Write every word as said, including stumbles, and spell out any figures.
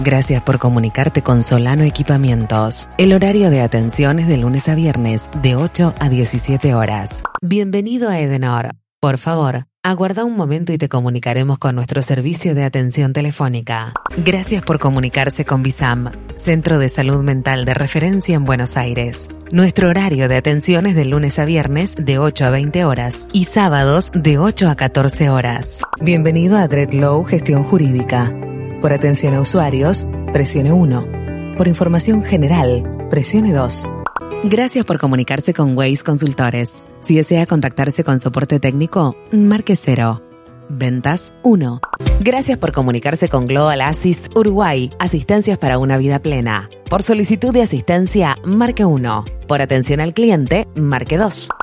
Gracias por comunicarte con Solano Equipamientos. El horario de atención es de lunes a viernes, de ocho a diecisiete horas. Bienvenido a Edenor. Por favor, aguarda un momento y te comunicaremos con nuestro servicio de atención telefónica. Gracias por comunicarse con BISAM, Centro de Salud Mental de referencia en Buenos Aires. Nuestro horario de atención es de lunes a viernes, de ocho a veinte horas, y sábados, de ocho a catorce horas. Bienvenido a Dreadlow Gestión Jurídica. Por atención a usuarios, presione uno. Por información general, presione dos. Gracias por comunicarse con Waze Consultores. Si desea contactarse con soporte técnico, marque cero. Ventas uno. Gracias por comunicarse con Global Assist Uruguay. Asistencias para una vida plena. Por solicitud de asistencia, marque uno. Por atención al cliente, marque dos.